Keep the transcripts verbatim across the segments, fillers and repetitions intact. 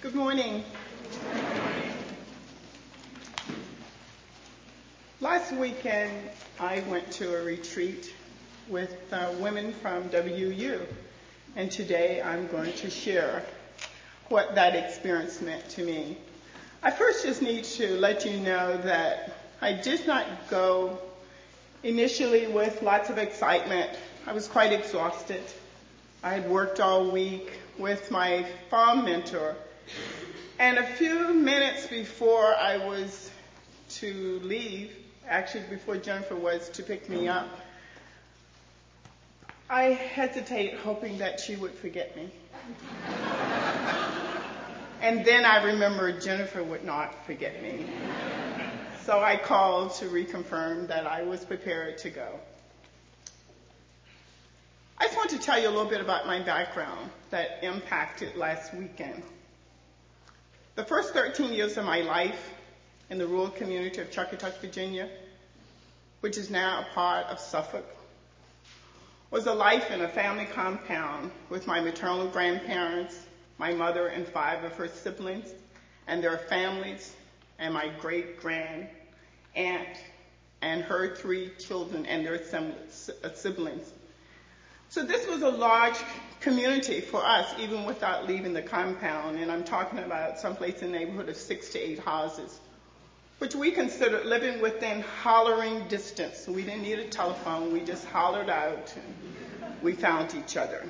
Good morning. Last weekend, I went to a retreat with uh, women from W U, and today I'm going to share what that experience meant to me. I first just need to let you know that I did not go initially with lots of excitement. I was quite exhausted. I had worked all week with my farm mentor, and a few minutes before I was to leave, actually before Jennifer was to pick me up, I hesitated, hoping that she would forget me. And then I remembered Jennifer would not forget me. So I called to reconfirm that I was prepared to go. I just want to tell you a little bit about my background that impacted last weekend. The first thirteen years of my life in the rural community of Chuckatuck, Virginia, which is now a part of Suffolk, was a life in a family compound with my maternal grandparents, my mother and five of her siblings and their families, and my great-grand aunt and her three children and their siblings. So this was a large community for us, even without leaving the compound, and I'm talking about someplace in the neighborhood of six to eight houses, which we considered living within hollering distance. We didn't need a telephone, we just hollered out and we found each other.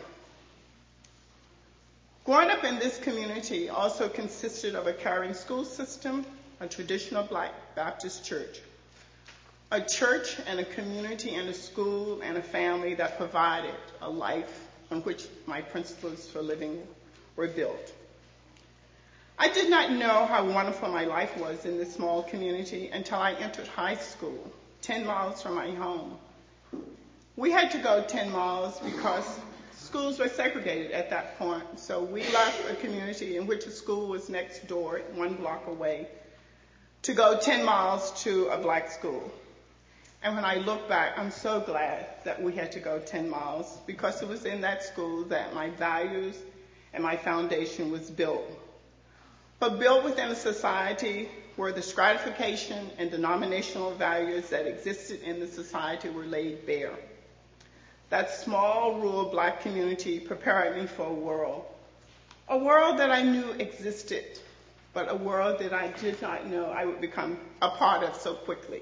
Growing up in this community also consisted of a caring school system, a traditional Black Baptist church, a church and a community and a school and a family that provided a life on which my principles for living were built. I did not know how wonderful my life was in this small community until I entered high school, ten miles from my home. We had to go ten miles because schools were segregated at that point, so we left a community in which a school was next door, one block away, to go ten miles to a Black school. And when I look back, I'm so glad that we had to go ten miles because it was in that school that my values and my foundation was built. But built within a society where the stratification and denominational values that existed in the society were laid bare. That small, rural Black community prepared me for a world. A world that I knew existed, but a world that I did not know I would become a part of so quickly.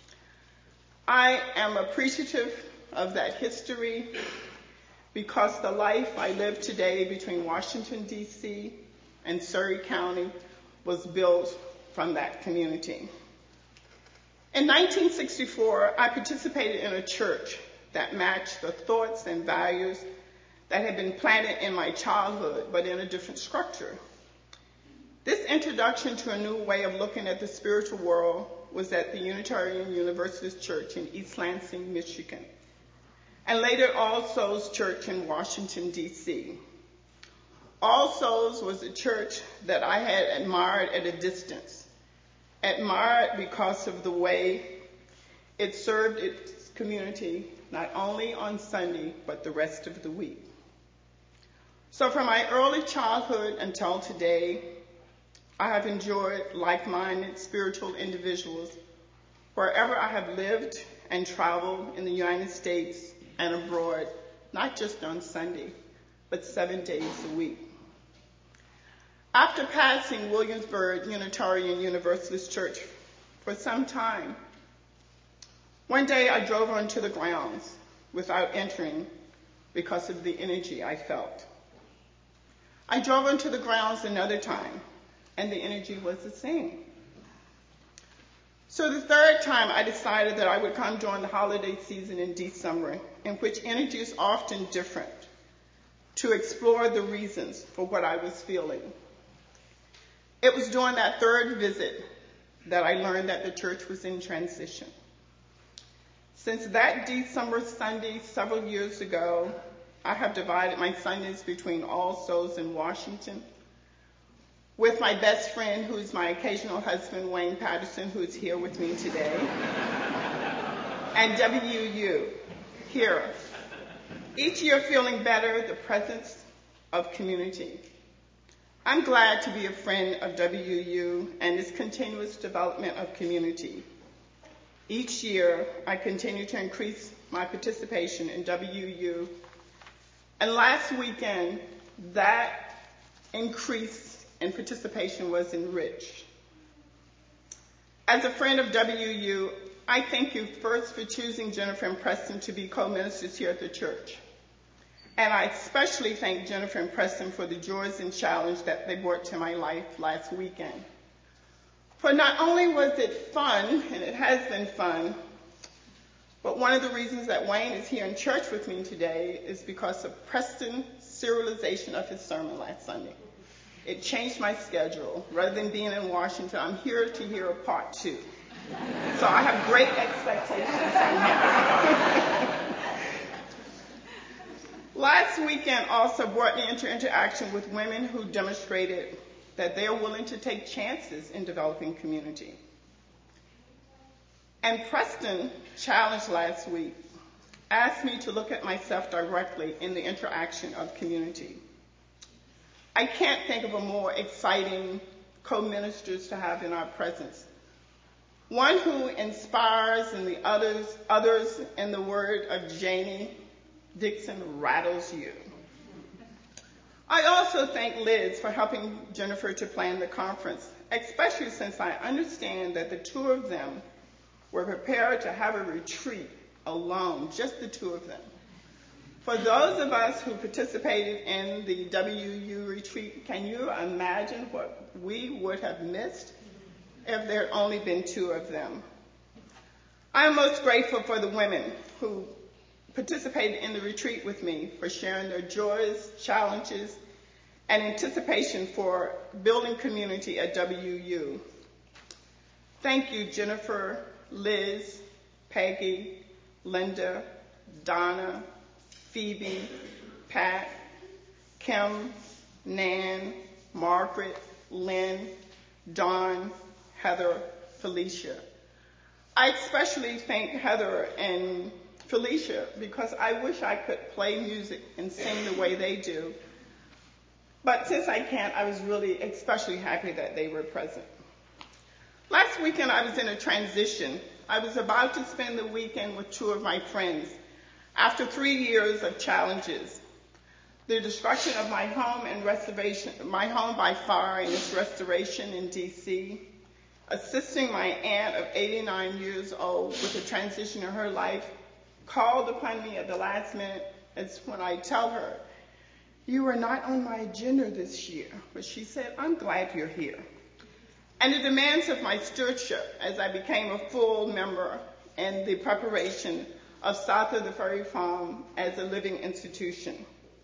I am appreciative of that history because the life I live today between Washington, D C and Surrey County was built from that community. In nineteen sixty-four, I participated in a church that matched the thoughts and values that had been planted in my childhood, but in a different structure. This introduction to a new way of looking at the spiritual world was at the Unitarian Universalist Church in East Lansing, Michigan, and later All Souls Church in Washington, D C All Souls was a church that I had admired at a distance, admired because of the way it served its community, not only on Sunday, but the rest of the week. So from my early childhood until today, I have enjoyed like-minded spiritual individuals wherever I have lived and traveled in the United States and abroad, not just on Sunday, but seven days a week. After passing Williamsburg Unitarian Universalist Church for some time, one day I drove onto the grounds without entering because of the energy I felt. I drove onto the grounds another time, and the energy was the same. So the third time I decided that I would come during the holiday season in December, in which energy is often different, to explore the reasons for what I was feeling. It was during that third visit that I learned that the church was in transition. Since that December Sunday several years ago, I have divided my Sundays between All Souls in Washington, with my best friend, who is my occasional husband, Wayne Patterson, who is here with me today, and W U, here. Each year feeling better, the presence of community. I'm glad to be a friend of W U and its continuous development of community. Each year, I continue to increase my participation in W U, and last weekend, that increase in participation was enriched. As a friend of W U, I thank you first for choosing Jennifer and Preston to be co-ministers here at the church. And I especially thank Jennifer and Preston for the joys and challenge that they brought to my life last weekend. For not only was it fun, and it has been fun, but one of the reasons that Wayne is here in church with me today is because of Preston's serialization of his sermon last Sunday. It changed my schedule. Rather than being in Washington, I'm here to hear a part two. So I have great expectations from him. Last weekend also brought me into interaction with women who demonstrated that they are willing to take chances in developing community. And Preston challenged last week, asked me to look at myself directly in the interaction of community. I can't think of a more exciting co-ministers to have in our presence. One who inspires and the others, others in the word of Janie Dixon, rattles you. I also thank Liz for helping Jennifer to plan the conference, especially since I understand that the two of them were prepared to have a retreat alone, just the two of them. For those of us who participated in the W U retreat, can you imagine what we would have missed if there had only been two of them? I'm most grateful for the women who participated in the retreat with me, for sharing their joys, challenges, and anticipation for building community at W U. Thank you, Jennifer, Liz, Peggy, Linda, Donna, Phoebe, Pat, Kim, Nan, Margaret, Lynn, Dawn, Heather, Felicia. I especially thank Heather and Felicia because I wish I could play music and sing the way they do. But since I can't, I was really especially happy that they were present. Last weekend, I was in a transition. I was about to spend the weekend with two of my friends after three years of challenges. The destruction of my home and restoration, my home by fire and its restoration in D C, assisting my aunt of eighty-nine years old with the transition in her life, called upon me at the last minute. It's when I tell her, you were not on my agenda this year, but she said, I'm glad you're here. And the demands of my stewardship as I became a full member in the preparation of South of the Ferry Farm as a living institution.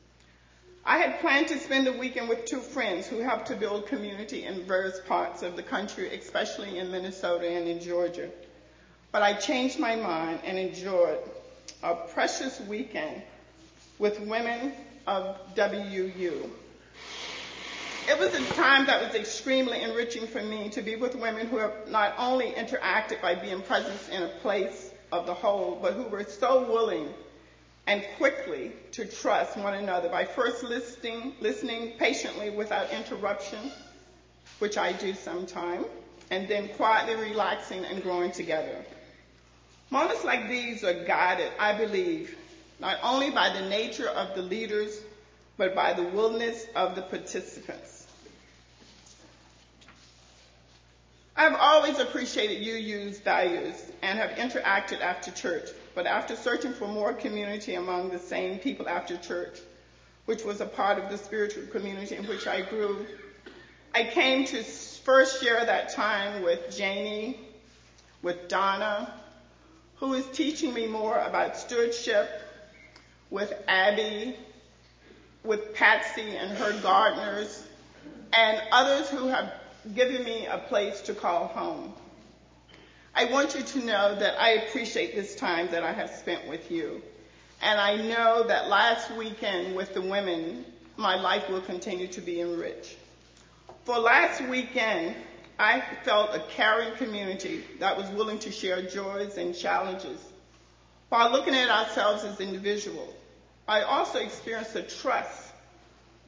I had planned to spend the weekend with two friends who helped to build community in various parts of the country, especially in Minnesota and in Georgia. But I changed my mind and enjoyed a precious weekend with women of W U. It was a time that was extremely enriching for me to be with women who have not only interacted by being present in a place of the whole, but who were so willing and quickly to trust one another by first listening, listening patiently without interruption, which I do sometimes, and then quietly relaxing and growing together. Moments like these are guided, I believe, not only by the nature of the leaders, but by the willingness of the participants. I've always appreciated U U's values and have interacted after church, but after searching for more community among the same people after church, which was a part of the spiritual community in which I grew, I came to first share that time with Janie, with Donna, who is teaching me more about stewardship, with Abby, with Patsy and her gardeners, and others who have given me a place to call home. I want you to know that I appreciate this time that I have spent with you. And I know that last weekend with the women, my life will continue to be enriched. For last weekend, I felt a caring community that was willing to share joys and challenges while looking at ourselves as individuals. I also experienced a trust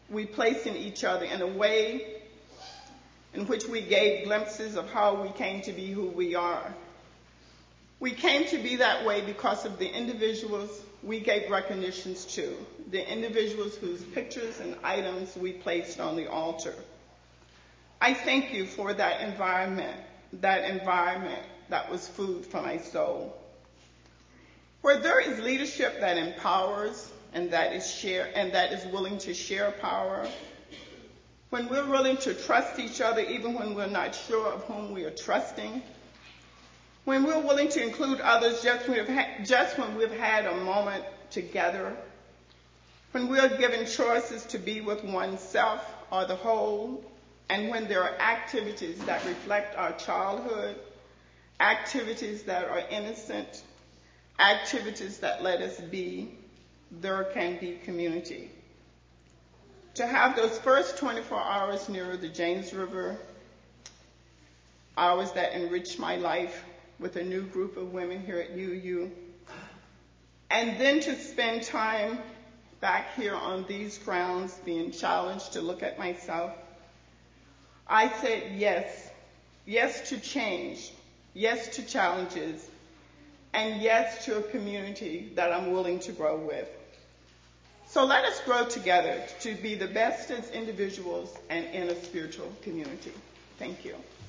we placed in each other in a way in which we gave glimpses of how we came to be who we are. We came to be that way because of the individuals we gave recognitions to, the individuals whose pictures and items we placed on the altar. I thank you for that environment, that environment that was food for my soul. Where there is leadership that empowers and that is share and that is willing to share power, when we're willing to trust each other even when we're not sure of whom we are trusting, when we're willing to include others just when we've, ha- just when we've had a moment together, when we're given choices to be with oneself or the whole, and when there are activities that reflect our childhood, activities that are innocent, activities that let us be, there can be community. To have those first twenty-four hours near the James River, hours that enriched my life with a new group of women here at U U, and then to spend time back here on these grounds being challenged to look at myself, I said yes, yes to change, yes to challenges, and yes to a community that I'm willing to grow with. So let us grow together to be the best as individuals and in a spiritual community. Thank you.